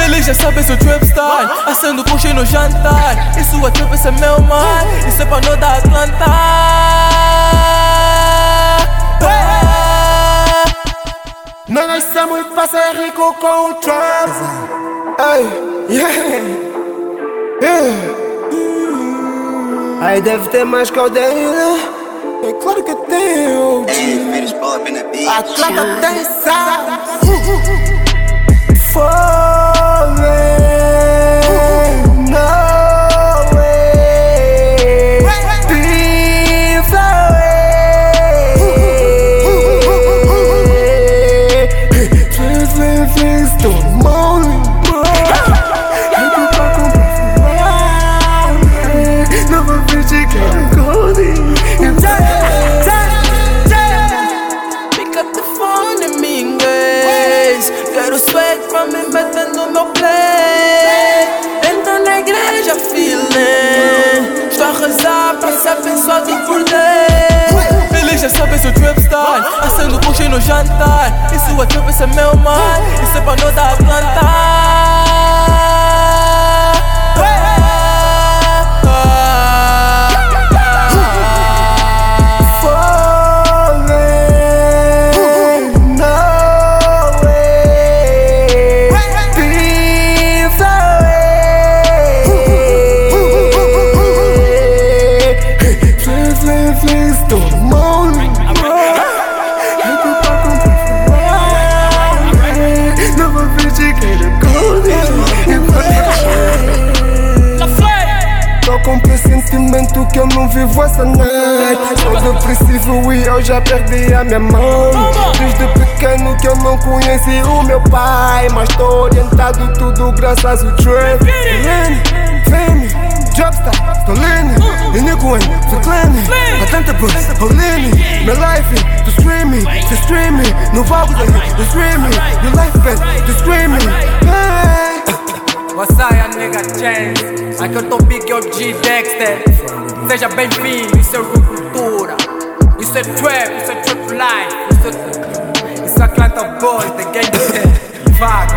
Eles já sabem seu trap style, acendo puxei no jantar. Isso é trap, esse é meu mar, isso é pra nós da Atlanta. Nós nascemos pra ser rico com o trap. Ay, yeah. Aí deve ter mais caldeira. É claro que tem o Atlanta tem sound. Falling, no way. Be flowing. Things to morning. Nova bitch que é golden. Pick up the phone em inglês. Quero swag pra me meter no meu play. Entra na igreja, feeling. Estou a rezar pra ser abençoado por Deus. Eles já sabem seu trap style, acendo puxei no jantar. Isso é trap, esse é meu mar, isso é pra nós da Atlanta. Tô com pressentimento que eu não vivo essa night. Sou depressivo e eu já perdi a minha mão. Desde pequeno que eu não conheci o meu pai, mas tô orientado tudo graças ao trap. Fame, Jobstar, Stolini, Iniquan, Ficlani, Atlanta Books, Polini. My life is to screaming, no vamos aí, to screaming. Your life is to screaming. What's up, nigga James? Aqui eu tô Big OG Dexter. Seja bem-vindo, isso é cultura. Isso é trap life. Isso é Atlanta Boys, the game is fuck.